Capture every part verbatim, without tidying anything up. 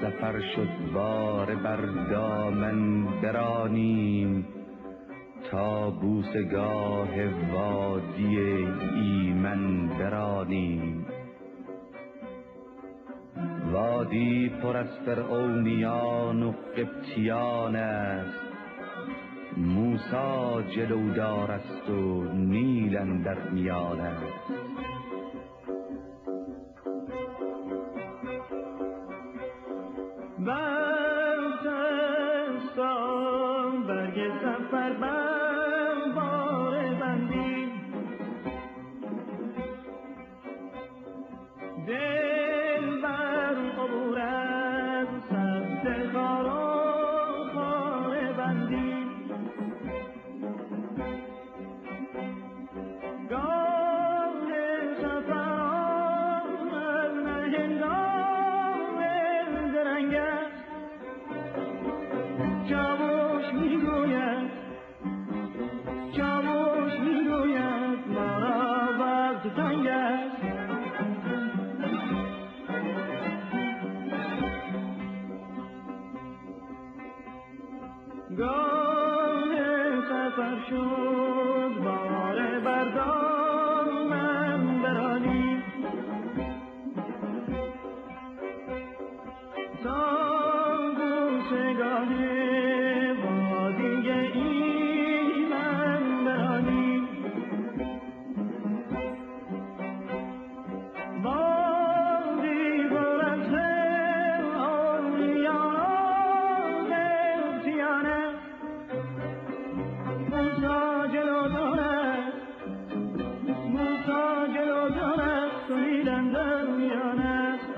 سفر شد بار بر دامن برانیم، تا بوسگاه وادی ایمن برانیم. وادی پر از فرعونیان و قبطیان است، موسی جلودار است و نیل اندر میان است. برسان برگ سفر بر بار بندی، دل بر عبور از سبز خار و خار بندی. گاه سفر آمد نه هنگام درنگ است، چاوش میگوید چاوش میگوید ما را وقت تنگ است. گاه سفر شد بار بردام من برانی، تا بوسگاه وادی ایمن برانی. وادی پر از فرعونیان و قبطیان است، موسی جلودار است، موسی جلودار است و نیل اندر میان است.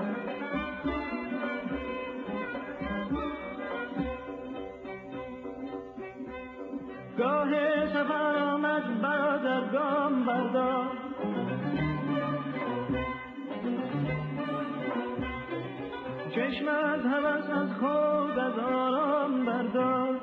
گاه سفر آمد برادر گام بردار، چشم از هوس از خود از آرام بردار.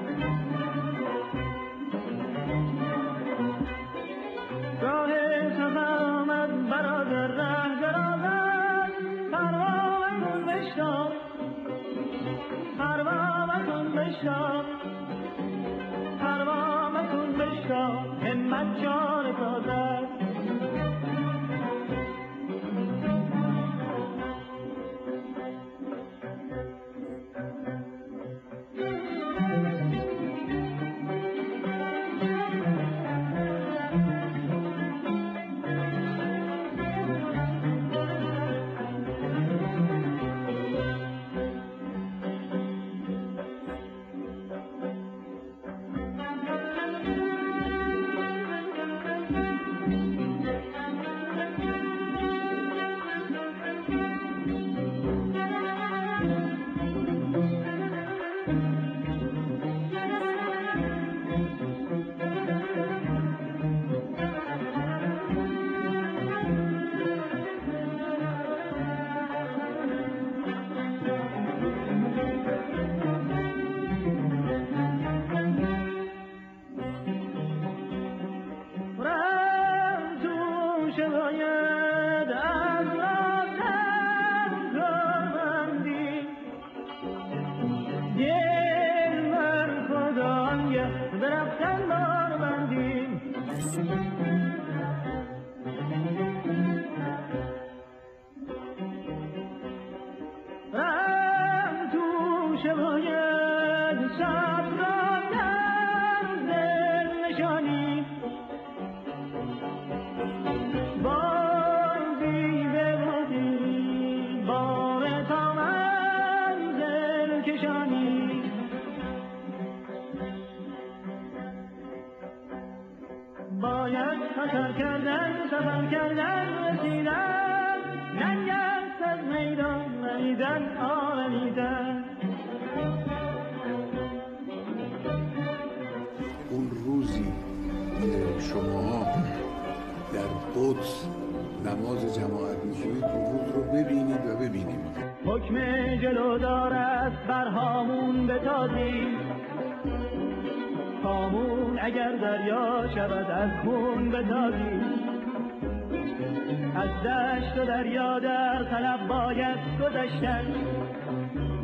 گاه سفر آمد برادر ره دراز است، پروا مکن بشتاب، پروا مکن بشتاب، پروا مکن بشتاب، همت جان تازه. باید خطر کردن، سفر کردن، رسیدن، ننگ است از میدان رمیدن، آرمیدن. اون روزی شما در قدس نماز جماعت می‌خونید، اون روز رو ببینید و ببینیم. حکم جلودار است بر هامون بتازیم، هامون اگر دریا شود از خون بتازیم. از دشت و دریا در طلب باید گذشتن،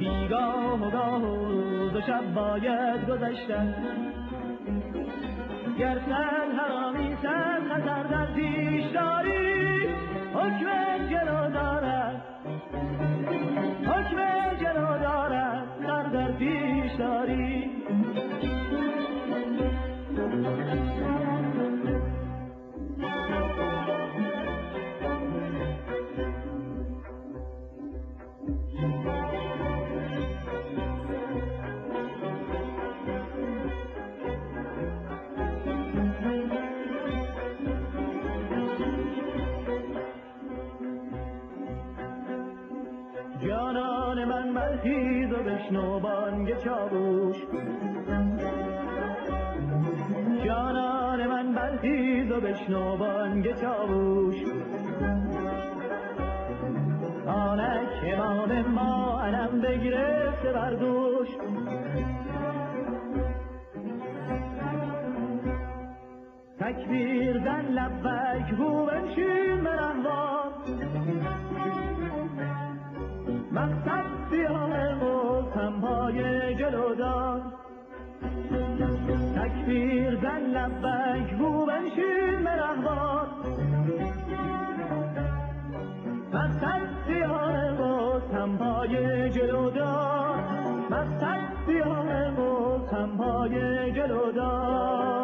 بیگاه و گاه و روز و شب باید گذشتن. گر صد حرامی صد خطر در پیش داری، حکم جلو دارد، حکم جلو دارد، سر در پیش داری. جانان من برخیز و بشنو بانگ چاووش، جانان من برخیز و بشنو بانگ چاووش. آنک امام ما علم بگرفته بر دوش، تکبیر زن لبک هو بنشین مرحبا، مقصد سیاه و تنهای جلو دار. تکبیر زن لبک هو بنشین مرحبا، مقصد سیاه و تنهای جلو دار، مقصد سیاه و تنهای جلو دار.